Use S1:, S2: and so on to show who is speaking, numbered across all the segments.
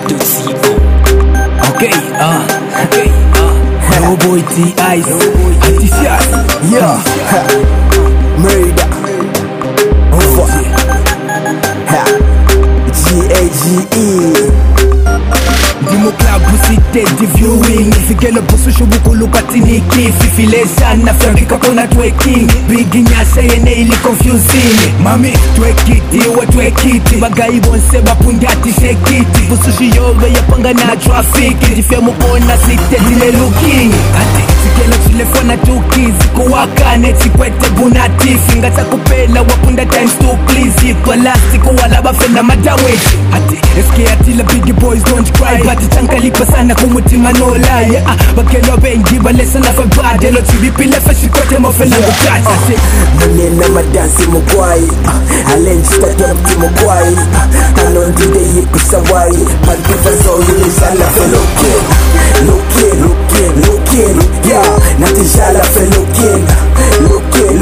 S1: Okay, no boy T.I. T-shirt,
S2: yeah, murder, G-A-G-E.
S1: Dimo club usite di viewing Fikele busu shubukulu katini kifi Filesa na fiangika kona twerking Bigi nyasa yene ili confusing Mami twekiti wa twekiti Bagai bonse bapundati shekiti Busu shiyoga ya panga na traffic Jifia mukona site dile looking Ati sikele chilefona tuki Ziko wakane chikwete bunatifi Ngata kupela wapunda times 2 please Kwa lastiko wala bafenda madaweti Ati eske atila bigi boys don't cry Bati chankalipa sana kumutima no lie Bakelo bengi balesa na fabad Elo chibipile fashikote mofela mukata
S2: Manena madansi mugwai Alenji tatemti mugwai Anondide yiku sawai Pantifa zoyini shala felokin Lokin yeah Natishala felokin Lokin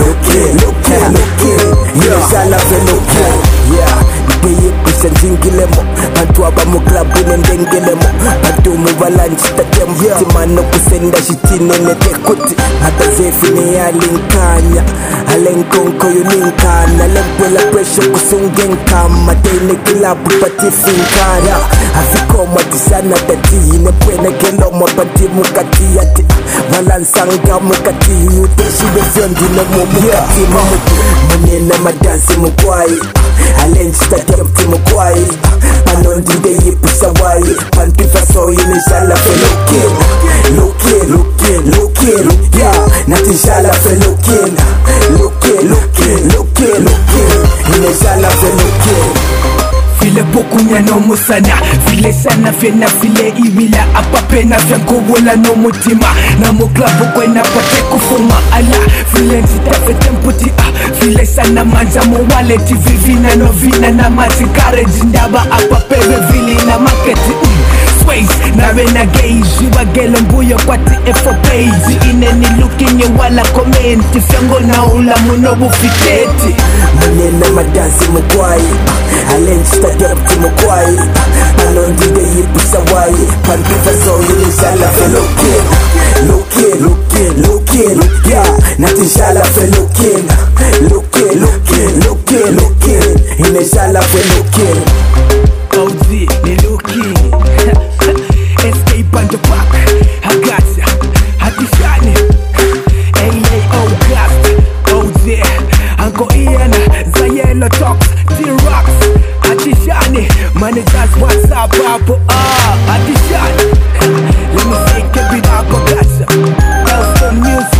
S2: yeah Shala felokin yeah Nige yiku sanjingilemo Pantuaba muklabu nendengelemo Pantumu balanji tatemti Mano kusenda shitine netekuti Hata zefine ya linkanya Alenkonko yuninkana Lempwela pressure kusungenka Matene kilabu pati finkara Afikoma tisana tati Nepwene kelo mapati mukati yati Valansanga mukati Uteshi befyondine mukati Manena madansi mukwai Alenji tatemti mukwai Anondide yipu sawai Pantifa soyini shala felokin Lokin yeah Natishala felokin Lokin Ineshala felokin
S1: File bokunya no musana File sana fena file iwila Apape na vyankowola no mutima Na muklabu kwena pate kufuma Ala file nzitafe temputi File sana manza mwaleti Vivina no vina na matikare Jindaba apape vili na marketi Sways na renagage Wagelo mbuyo kwati F4 Ineni looking ye wala komenti Fyango na ula munobu fiteti
S2: Manena madansi mugwai Alenji tatemti mugwai Anondide yipu sawai Pantifa zoyini shala felokin Lokin yeah Natishala felokin Lokin Ineshala felokin
S1: OG ni looking Escape on the back Hagasa Hatishani AAO Gast OG Uncle Ian Zayelo Talks T-Rocks Hatishani Managers WhatsApp Apple Hatishani Let me say keep it up Hagasa Elston Music